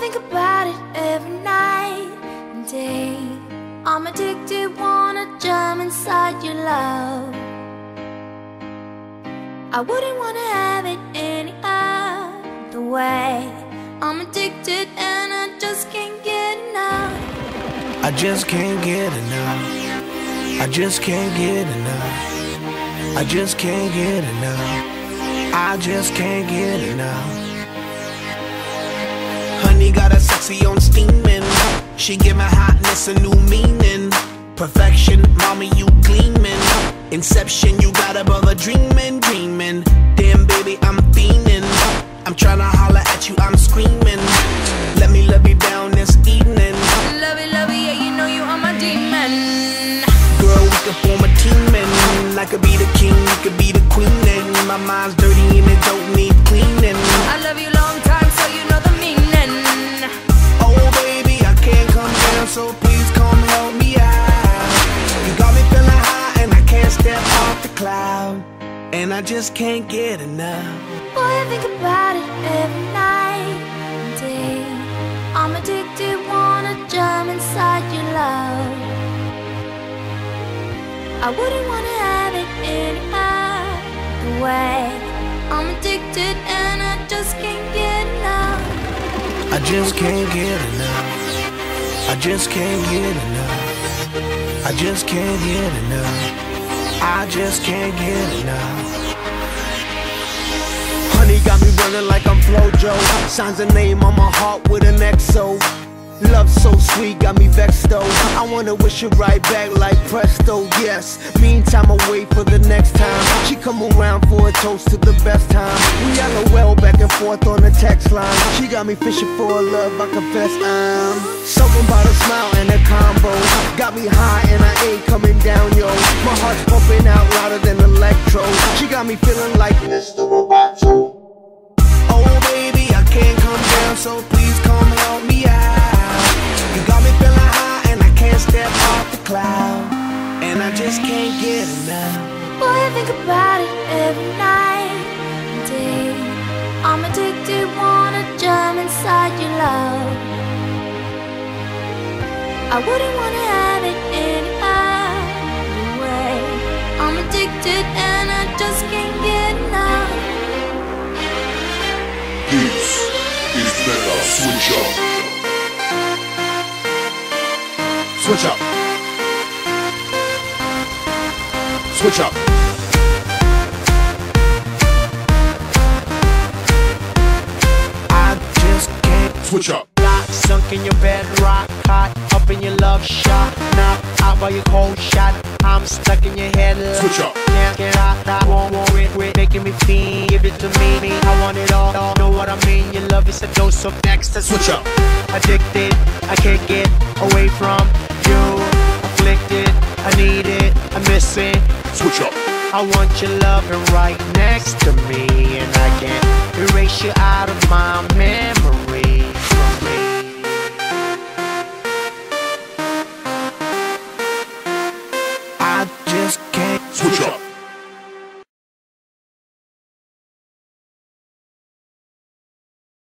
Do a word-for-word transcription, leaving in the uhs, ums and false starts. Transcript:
think about it every night and day. I'm addicted, wanna jump inside your love. I wouldn't wanna have it any other way. I'm addicted and I just can't get enough. I just can't get enough. I just can't get enough. I just can't get enough. I just can't get enough. Honey got a sexy on steaming. She give my hotness a new meaning. Perfection, mommy, you gleaming. Inception, you got a brother dreaming, dreaming. Damn, baby, I'm fiending. I'm tryna holler at you, I'm screaming. Let me love you down this evening. Love it, love it, yeah, you know you are my demon. Girl, we could form a team and I could be the king, you could be the queen. And my mind's dirty and it don't need cleaning. I love you long time, so you know the meaning. Oh, baby, I can't come down, so please come help me out. You got me feeling high and I can't step off the cloud. And I just can't get enough. Boy, I think about it every night and day. I'm addicted, wanna jump inside your love. I wouldn't wanna have it any other way. I'm addicted and I just can't get enough. I just can't get enough. I just can't get enough. I just can't get enough. I just can't get enough. Honey got me running like I'm Flojo. Signs a name on my heart with an X O. Love so sweet, got me vexed though. I wanna wish it right back like presto, yes. Meantime, I wait for the next time she come around for a toast to the best time. We LOL back and forth on the text line. She got me fishing for a love, I confess I'm something about a smile and a combo. Got me high and I ain't coming down, yo. My heart's pumping out louder than electro. She got me feeling like Mister Roboto. Oh baby, I can't come down, so please come help me out. You got me feeling high and I can't step off the cloud. And I just can't get enough. Boy, I think about it every night and day. I'm addicted, wanna jump inside your love. I wouldn't wanna have it any other way. I'm addicted and I just can't get enough. This is Mega Switch Up. Switch up. Switch up. I just can't Switch up. Lock, sunk in your bed, rock, hot, up in your love shot, knock out by your cold shot. I'm stuck in your head. Switch up. Can't get out, I won't worry, quit making me feel. Give it to me, I want it all. Know what I mean? Your love is a dose of next. Switch up. Addicted, I can't get away from you. Afflicted, I need it, I miss it. Switch up. I want your loving right next to me, and I can't erase you out of my memory.